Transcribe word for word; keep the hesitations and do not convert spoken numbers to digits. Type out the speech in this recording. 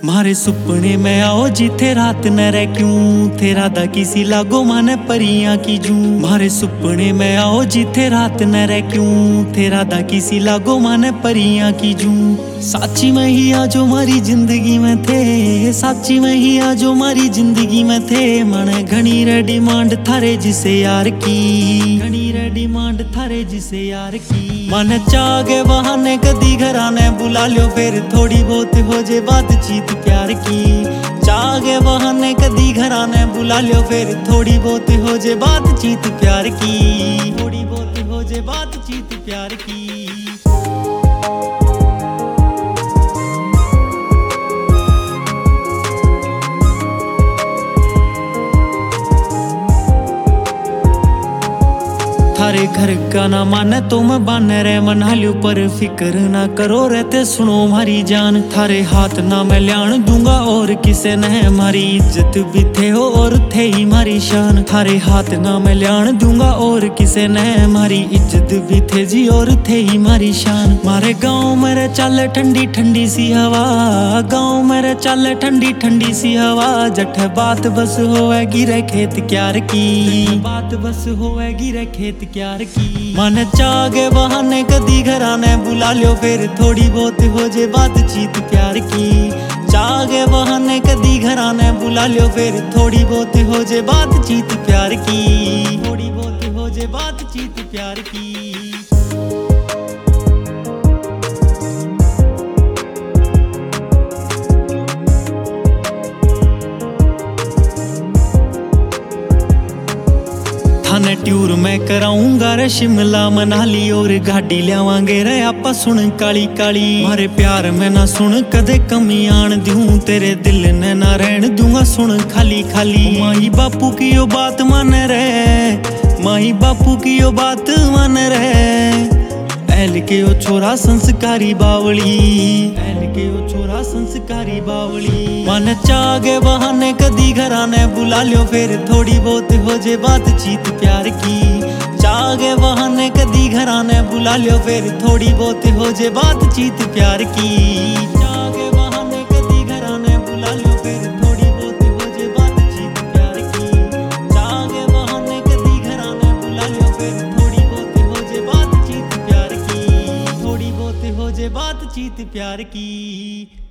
मारे सुपने में आओ जिथे रात न रह क्यों तेरा दा किसी लागो मन परियां की जू। मारे सुपने में आओ जिथे रात न रह क्यों तेरा दा किसी लागो मन परियां की जू। साची में ही आजो मारी जिंदगी में थे, साची में ही आजो मारी जिंदगी में थे। मन घनी रे डिमांड थारे जिसे यार की, घनी रे डिमांड थारे जिसे यार की। मन चागे बहाने कदी घराने बुला लो फिर थोड़ी बहुत हो जे बातचीत प्यार की। चागे बहाने कदी घराने बुला लो फिर थोड़ी बहुत हो जे बातचीत प्यार की, थोड़ी बहुत हो जे बातचीत प्यार की। थारे घर का ना माने तो मैं बाने रे मना लियो पर फिक्र ना करो रहते सुनो मारी जान। थारे हाथ ना मैं ल्याण दूंगा और किसे न मारी इज्जत भी थे हो और थे ही मारी शान। थारे हाथ ना मैं ल्याण दूंगा और किसे न मारी इज्जत भी थे जी और थे ही मारी शान। मारे गाँव मेरे चल ठंडी ठंडी सी हवा, गाँव मेरे चल ठंडी ठंडी सी हवा। जठ बात बस होएगी रे खेत क्यार की, बात बस होएगी रे खेत क्यार की। मन चागे बहाने कदी घराने बुला लो फिर थोड़ी बहुत हो जे बातचीत प्यार की। चागे बहाने कदी घराने बुला लो फिर थोड़ी बहुत हो जे बातचीत प्यार की, थोड़ी बहुत हो जे बातचीत प्यार की। थाने ट्यूर मैं कराऊंगा रे शिमला मनाली और गाड़ी लियावांगे रे आपा सुन काली काली। मारे प्यार में ना सुन कदे कमी आन दूं तेरे दिल ने ना रहन दूंगा सुन खाली खाली। माही बापू की यो बात मान रे, माही बापू की यो बात मान रे। एल के ओ छोरा संस्कारी बावली, एल के ओ छोरा संस्कारी बावली। मन चागे बहाने कदी घराने बुला लो फिर थोड़ी बहुत हो जे बातचीत प्यार की। चागे बहाने कदी घराने बुला लो फिर थोड़ी बहुत हो जे बातचीत प्यार की। चागे बहाने कदी घराने बुला लो फिर थोड़ी बहुत हो जे बातचीत प्यार की। चागे बहाने कदी घराने बुला लो फिर थोड़ी बहुत हो जे बातचीत प्यार की, थोड़ी बहुत हो जे बातचीत प्यार की।